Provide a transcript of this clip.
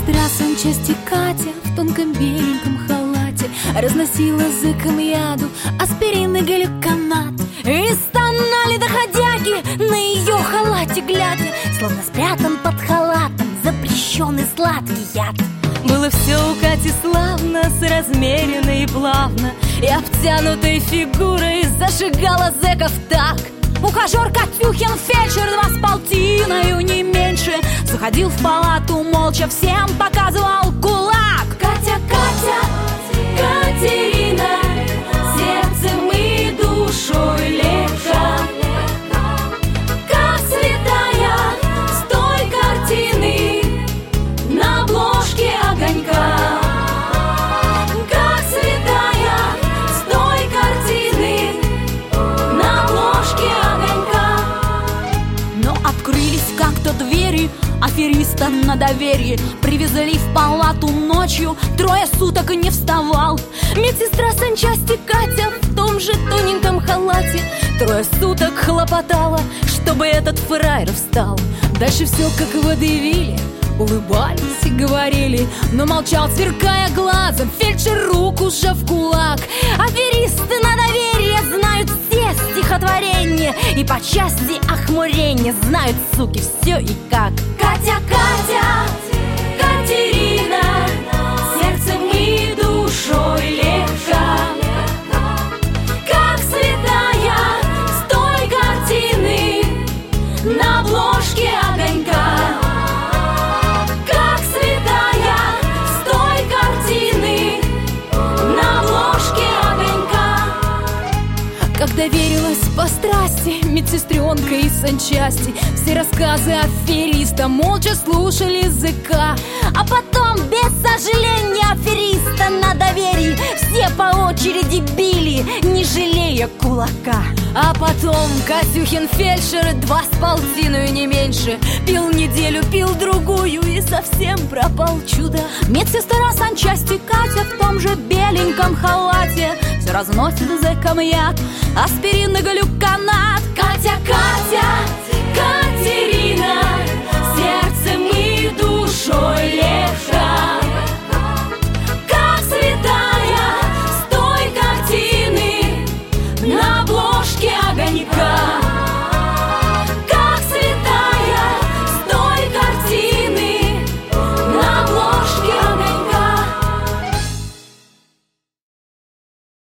Медсестра санчасти Катя в тонком беленьком халате разносила языком яду аспирин и глюконат. И стонали доходяги на ее халате глядя, словно спрятан под халатом запрещенный сладкий яд. Было все у Кати славно, соразмеренно и плавно, и обтянутой фигурой зажигала зэков так. Ухажер Катюхин фельдшер, 2 с полтиною не меньше, заходил в палату молча, всем показывал кулак. Катя, Катя, Катерина, сердцем и душой легка, как святая с той картины на обложке Огонька. Как святая с той картины на обложке Огонька. Но открылись как-то двери афериста на доверие. Привезли в палату ночью, 3 суток не вставал. Медсестра санчасти Катя в том же тоненьком халате 3 суток хлопотала, чтобы этот фраер встал. Дальше все как водевили, улыбались и говорили, но молчал, сверкая глазом, фельдшер руку сжав в кулак. Аферисты на доверие знают все стихотворения, и по части охмурения знают, суки, все и как. Катя, Катя, Катерина, сердцем и душой легка, как святая с той картины на обложке Огонька. Как святая с той картины на обложке Огонька. Как доверилась по страсти медсестренка из санчасти, все рассказы афериста молча слушали языка. А потом, без сожаления, афериста на доверии все по очереди били, не жалея кулака. А потом Катюхин фельдшер, 2 с полтиною не меньше, пил неделю, пил другую и совсем пропал чудо. Медсестра санчасти Катя в том же беленьком халате все разносит зэкам яд, аспирин и глюконат. Катя, Катя, Катерина,